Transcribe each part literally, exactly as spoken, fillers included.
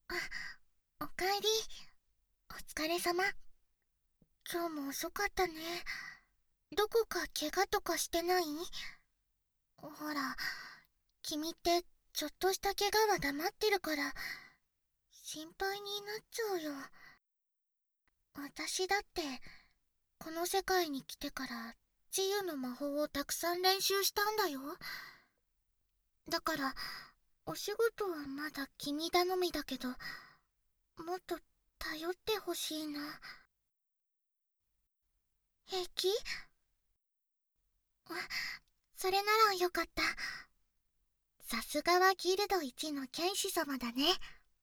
あ、おかえり。お疲れ様。今日も遅かったね。どこか怪我とかしてない？ほら、君ってちょっとした怪我は黙ってるから心配になっちゃうよ。私だってこの世界に来てから治癒の魔法をたくさん練習したんだよ。だからお仕事はまだ君頼みだけど、もっと頼ってほしいな。平気？あ、それならよかった。さすがはギルド一の剣士様だね。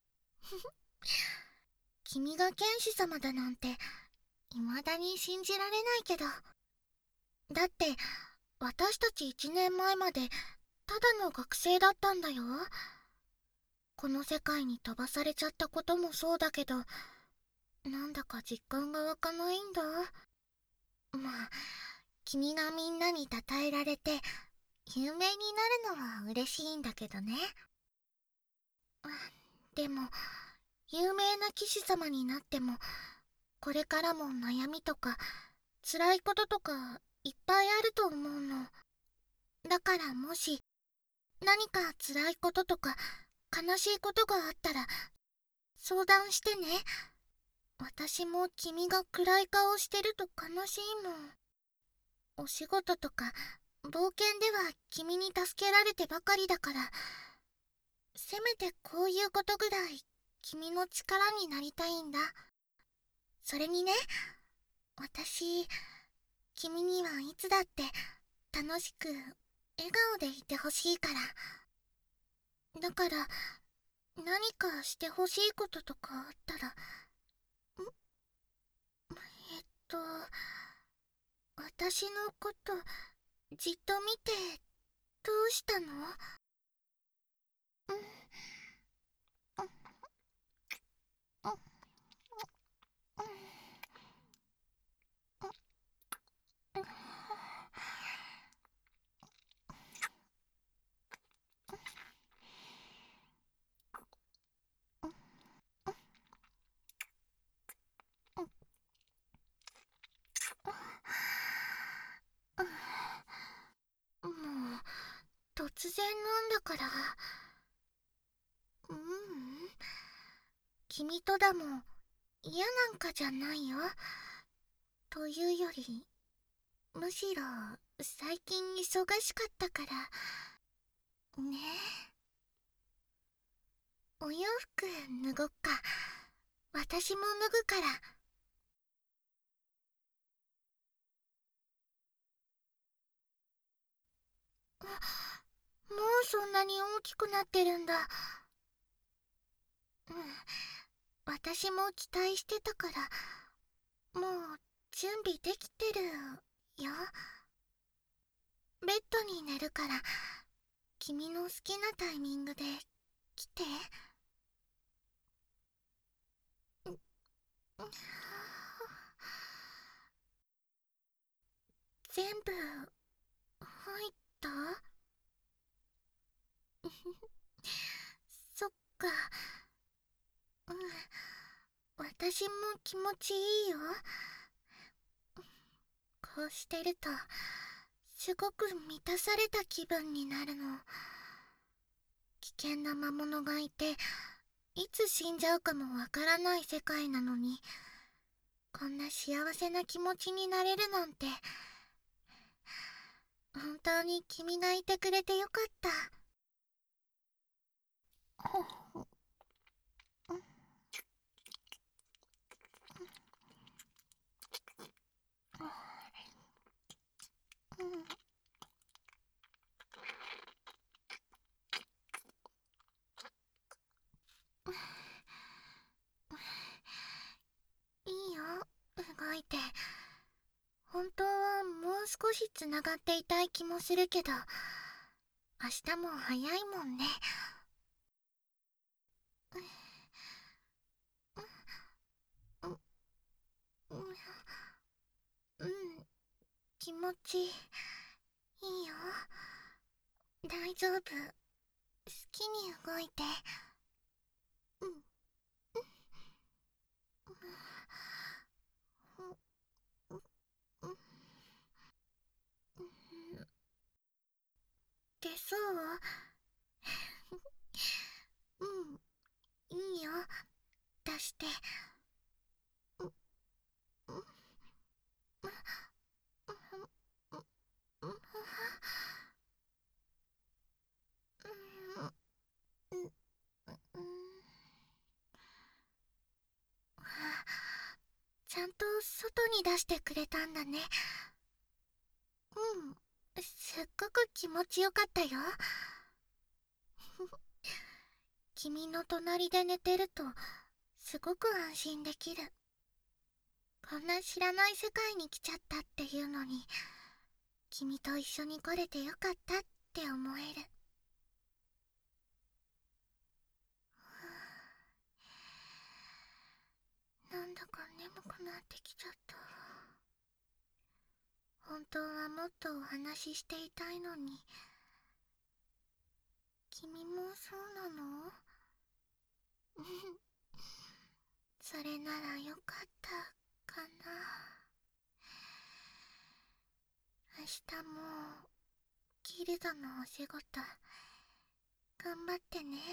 君が剣士様だなんて未だに信じられないけど。だって私たち一年前までただの学生だったんだよ。この世界に飛ばされちゃったこともそうだけど、なんだか実感が湧かないんだ。まあ君がみんなに称えられて有名になるのは嬉しいんだけどね。でも有名な騎士様になってもこれからも悩みとか辛いこととかいっぱいあると思うの。だからもし何か辛いこととか悲しいことがあったら相談してね。私も君が暗い顔してると悲しいもん。お仕事とか冒険では君に助けられてばかりだから、せめてこういうことぐらい君の力になりたいんだ。それにね、私君にはいつだって楽しく笑顔でいてほしいから。だから何かしてほしいこととかあったら。んえっと私のことじっと見てどうしたの？うんうんうんうんもう突然なんだから。ううん、君とだも嫌なんかじゃないよ。というよりむしろ最近忙しかったからね。お洋服脱ごっか。私も脱ぐから。あ、もうそんなに大きくなってるんだ。うん、私も期待してたから、もう準備できてるよ。ベッドに寝るから、君の好きなタイミングで来て。全部入った？そっか。うん、私も気持ちいいよ。こうしてるとすごく満たされた気分になるの。危険な魔物がいていつ死んじゃうかもわからない世界なのに、こんな幸せな気持ちになれるなんて。本当に君がいてくれてよかった。いいよ、動いて。本当はもう少しつながっていたい気もするけど、明日も早いもんね。うん、うん、気持ちいいよ。大丈夫。好きに動いて。うん。 ってそううん、いいよ、出して。う、う、う、う、う、う、う、うん、うん、ちゃんと外に出してくれたんだね。うん、すっごく気持ちよかったよ。君の隣で寝てるとすごく安心できる。こんな知らない世界に来ちゃったっていうのに、君と一緒に来れてよかったって思える。なんだか眠くなってきちゃった。本当はもっとお話ししていたいのに。君もそうなの？それならよかったかな。明日もギルドのお仕事頑張ってね。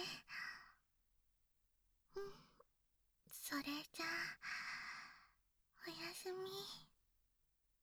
うん、それじゃあおやすみ。